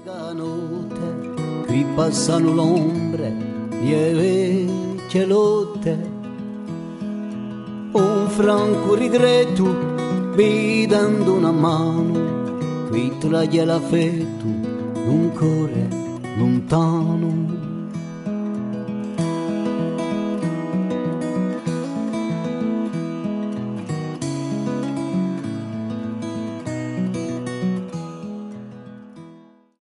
notte, qui passano l'ombre di vecchie lotte, un franco regretto mi dando una mano, qui tu la gliela fetto, un cuore lontano.